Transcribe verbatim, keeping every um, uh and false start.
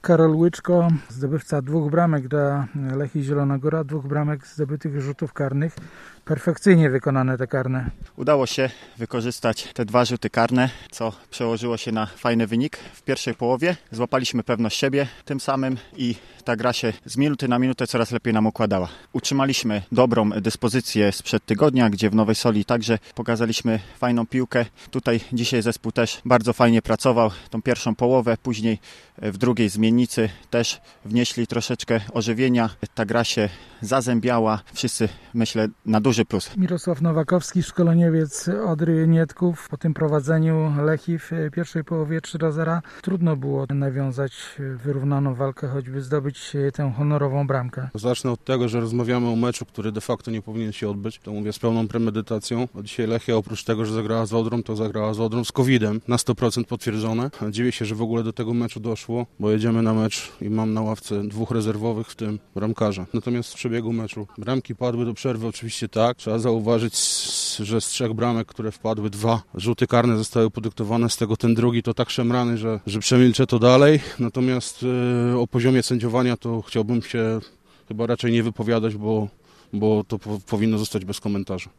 Karol Łyczko, zdobywca dwóch bramek dla Lechii Zielona Góra, dwóch bramek zdobytych rzutów karnych. Perfekcyjnie wykonane te karne. Udało się wykorzystać te dwa rzuty karne, co przełożyło się na fajny wynik w pierwszej połowie. Złapaliśmy pewność siebie tym samym i ta gra się z minuty na minutę coraz lepiej nam układała. Utrzymaliśmy dobrą dyspozycję sprzed tygodnia, gdzie w Nowej Soli także pokazaliśmy fajną piłkę. Tutaj dzisiaj zespół też bardzo fajnie pracował tą pierwszą połowę, później w drugiej zmiennicy też wnieśli troszeczkę ożywienia. Ta gra się zazębiała. Wszyscy, myślę, na duży plus. Mirosław Nowakowski, szkoleniowiec Odry Nietków. Po tym prowadzeniu Lechii w pierwszej połowie trzy do zera trudno było nawiązać wyrównaną walkę, choćby zdobyć tę honorową bramkę. Zacznę od tego, że rozmawiamy o meczu, który de facto nie powinien się odbyć. To mówię z pełną premedytacją. A dzisiaj Lechia oprócz tego, że zagrała z Odrą, to zagrała z Odrą z kowidem. Na sto procent potwierdzone. Dziwię się, że w ogóle do tego meczu doszło, bo jedziemy na mecz i mam na ławce dwóch rezerwowych, w tym bramkarza. Natomiast w przebiegu meczu bramki padły do przerwy, oczywiście tak. Trzeba zauważyć, że z trzech bramek, które wpadły, dwa rzuty karne zostały podyktowane, z tego ten drugi to tak szemrany, że, że przemilczę to dalej. Natomiast yy, o poziomie sędziowania to chciałbym się chyba raczej nie wypowiadać, bo, bo to po, powinno zostać bez komentarza.